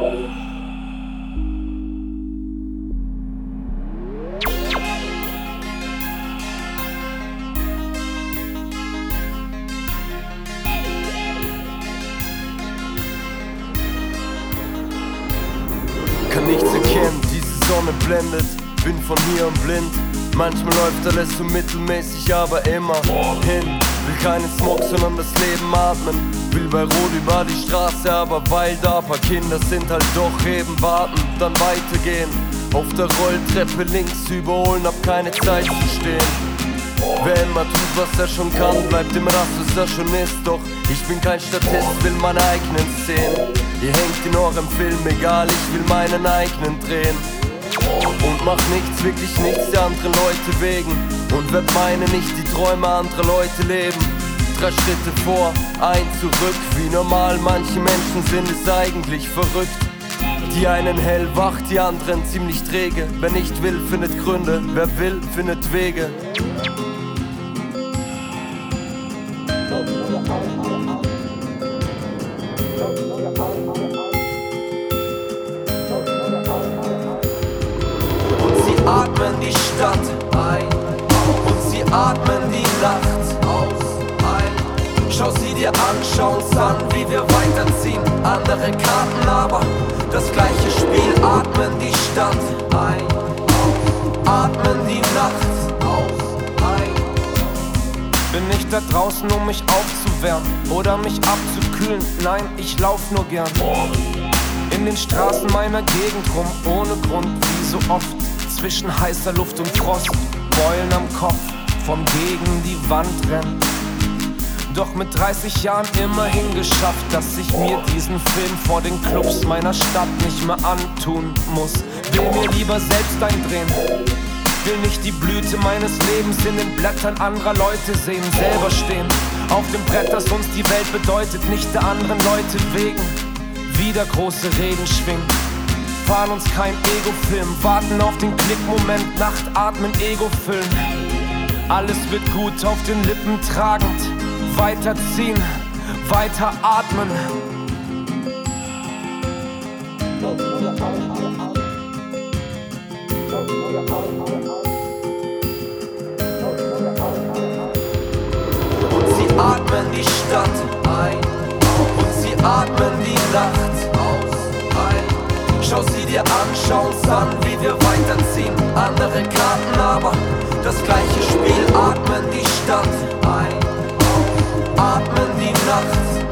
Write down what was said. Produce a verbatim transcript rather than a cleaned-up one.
Kann nichts erkennen, diese Sonne blendet, bin von hier und blind. Manchmal läuft alles so mittelmäßig, aber immer hin. Will keinen Smog, sondern das Leben atmen. Will bei Rot über die Straße, aber weil da paar Kinder sind, halt doch eben warten, dann weitergehen. Auf der Rolltreppe links überholen, hab keine Zeit zu stehen. Wer immer tut, was er schon kann, bleibt im Rast, was er schon ist. Doch ich bin kein Statist, will meine eigenen Szenen. Ihr hängt in eurem Film, egal, ich will meinen eigenen drehen. Und mach nichts, wirklich nichts der anderen Leute wegen. Und werd meine nicht die Träume anderer Leute leben. Drei Schritte vor, ein zurück. Wie normal manche Menschen sind, ist eigentlich verrückt. Die einen hellwach, die anderen ziemlich träge. Wer nicht will, findet Gründe. Wer will, findet Wege. Atmen die Stadt ein und sie atmen die Nacht aus, ein. Schau sie dir an, schau uns an, wie wir weiterziehen. Andere Karten, aber das gleiche Spiel. Atmen die Stadt ein, atmen die Nacht aus, ein. Bin nicht da draußen, um mich aufzuwärmen oder mich abzukühlen. Nein, ich lauf nur gern in den Straßen meiner Gegend rum, ohne Grund, wie so oft. Zwischen heißer Luft und Frost, Beulen am Kopf, vom gegen die Wand rennen. Doch mit dreißig Jahren immerhin geschafft, dass ich mir diesen Film vor den Clubs meiner Stadt nicht mehr antun muss. Will mir lieber selbst eindrehen, will nicht die Blüte meines Lebens in den Blättern anderer Leute sehen. Selber stehen auf dem Brett, das uns die Welt bedeutet, nicht der anderen Leute wegen. Wieder große Reden schwingen, fahren uns kein Ego-Film, warten auf den Klickmoment, Nacht atmen, Ego füllen. Alles wird gut, auf den Lippen tragend, weiterziehen, weiter atmen. Und sie atmen die Stadt ein und sie atmen die Nacht aus, ein. Schau sie dir an, schau uns an, wie wir weiterziehen. Andere Karten, aber das gleiche Spiel. Atmen die Stadt ein, atmen die Nacht